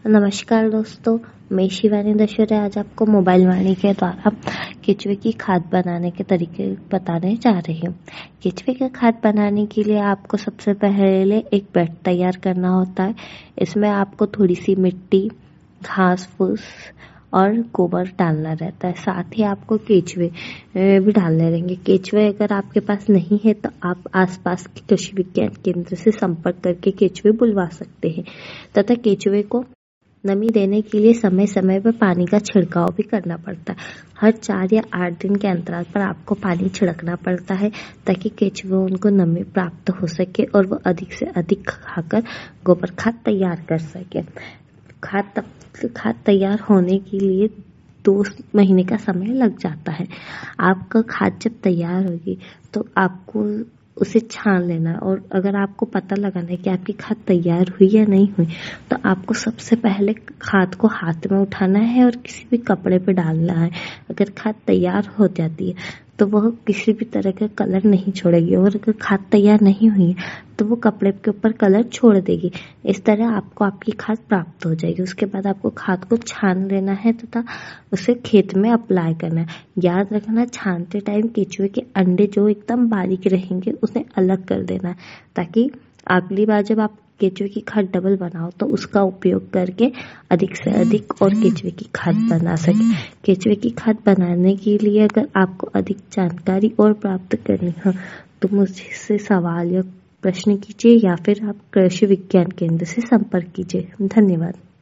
नमस्कार दोस्तों, मैं शिवानी दशोरे आज आपको मोबाइल वाणी के द्वारा केचुए की खाद बनाने के तरीके बताने जा रही हूँ। केचुए की खाद बनाने के लिए आपको सबसे पहले एक बेड तैयार करना होता है। इसमें आपको थोड़ी सी मिट्टी, घास फूस और गोबर डालना रहता है। साथ ही आपको केचुए भी डालने रहेंगे। केचुए अगर आपके पास नहीं है तो आप आसपास के कृषि विज्ञान केंद्र से संपर्क करके केचुए बुलवा सकते हैं तथा केचुए को नमी देने के लिए समय समय पर पानी का छिड़काव भी करना पड़ता है। हर 4 या 8 दिन के अंतराल पर आपको पानी छिड़कना पड़ता है ताकि केचुए उनको नमी प्राप्त हो सके और वो अधिक से अधिक खाकर गोबर खाद तैयार कर सके। खाद तैयार होने के लिए 2 महीने का समय लग जाता है। आपका खाद जब तैयार होगी तो आपको उसे छान लेना है और अगर आपको पता लगाना है कि आपकी खाद तैयार हुई या नहीं हुई तो आपको सबसे पहले खाद को हाथ में उठाना है और किसी भी कपड़े पे डालना है। अगर खाद तैयार हो जाती है तो वह किसी भी तरह का कलर नहीं छोड़ेगी और अगर खाद तैयार नहीं हुई है तो वो कपड़े के ऊपर कलर छोड़ देगी। इस तरह आपको आपकी खाद प्राप्त हो जाएगी। उसके बाद आपको खाद को छान लेना है तथा उसे खेत में अप्लाई करना है। याद रखना, छानते टाइम केचुए के अंडे जो एकदम बारीक रहेंगे उसे अलग कर देना है ताकि अगली बार जब आप केचुए की खाद डबल बनाओ तो उसका उपयोग करके अधिक से अधिक और केचुए की खाद बना सके। केचुए की खाद बनाने के लिए अगर आपको अधिक जानकारी और प्राप्त करनी हो तो मुझसे सवाल या प्रश्न कीजिए या फिर आप कृषि विज्ञान केंद्र से संपर्क कीजिए। धन्यवाद।